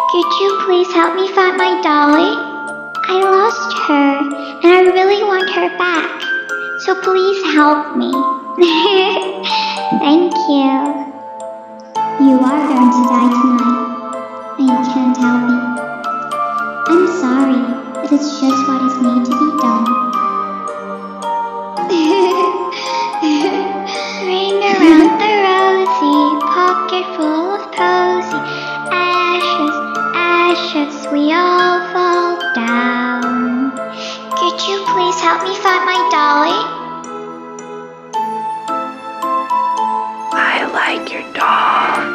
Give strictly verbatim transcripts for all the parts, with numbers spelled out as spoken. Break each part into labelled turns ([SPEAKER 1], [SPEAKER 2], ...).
[SPEAKER 1] Could you please help me find my dolly? I lost her, and I really want her back. So please help me. Thank you. You are going to die tonight, and you can't help me. I'm sorry, but it's just what is need to be done. Ring around the rosy, pocket full of posy. Ashes, ashes, we all fall down. Could you please help me find my dolly?
[SPEAKER 2] I like your doll.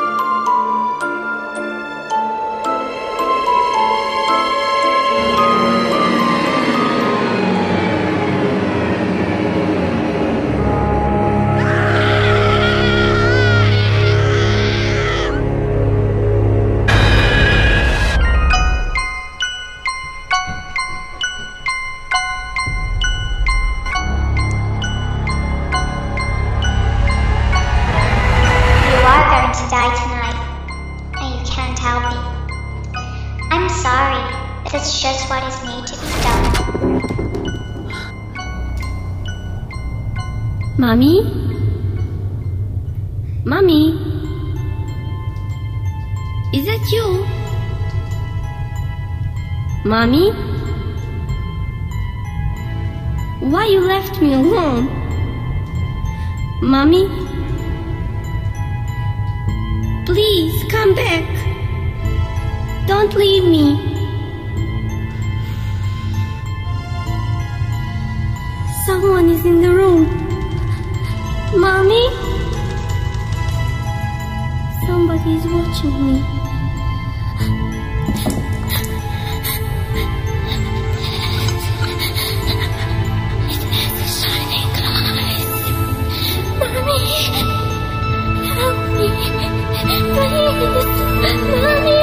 [SPEAKER 1] To die tonight, and you can't help me. I'm sorry, but it's just what is need to be done.
[SPEAKER 3] Mommy? Mommy? Is that you? Mommy? Why you left me alone? Mommy? Please, come back. Don't leave me. Someone is in the room. Mommy? Somebody is watching me. It has a shining eyes. Mommy? Help me. Please, Mommy!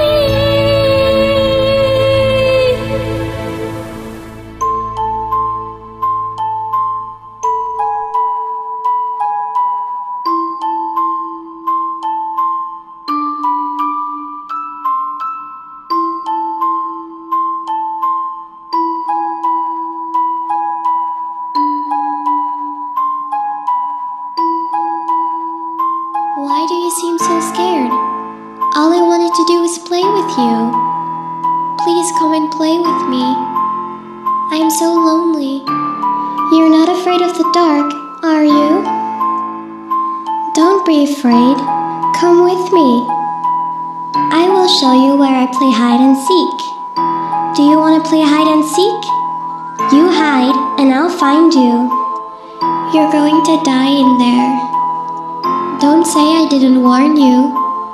[SPEAKER 4] Why do you seem so scared? All I wanted to do was play with you. Please come and play with me. I am so lonely. You're not afraid of the dark, are you? Don't be afraid. Come with me. I will show you where I play hide and seek. Do you want to play hide and seek? You hide and I'll find you. You're going to die in there. Don't say I didn't warn you.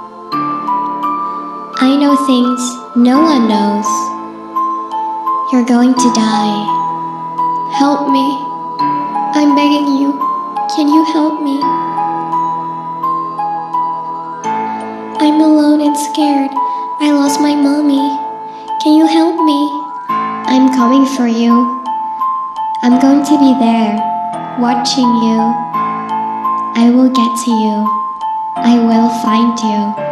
[SPEAKER 4] I know things no one knows. You're going to die. Help me. I'm begging you. Can you help me? I'm alone and scared. I lost my mommy. Can you help me? I'm coming for you. I'm going to be there, watching you. I will get to you. I will find you.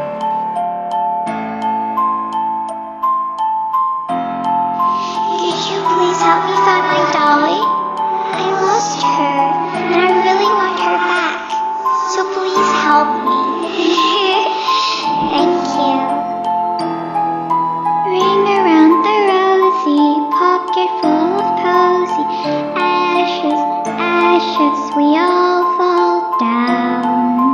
[SPEAKER 1] Could you please help me find my dolly? I lost her, and I really want her back. So please help me. Thank you. Ring around the rosy, pocket full of posy. Ashes, ashes, we all fall down.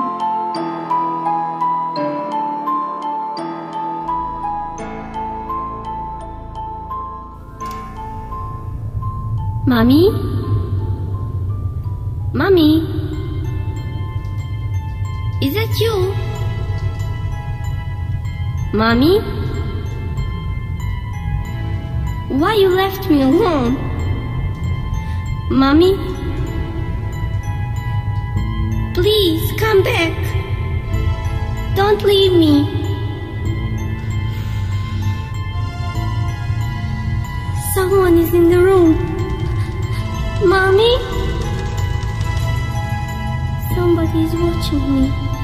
[SPEAKER 3] Mommy? Mommy? Is that you? Mommy? Why you left me alone? Mommy? Please, come back. Don't leave me. Someone is in the room. Mommy? Somebody is watching me.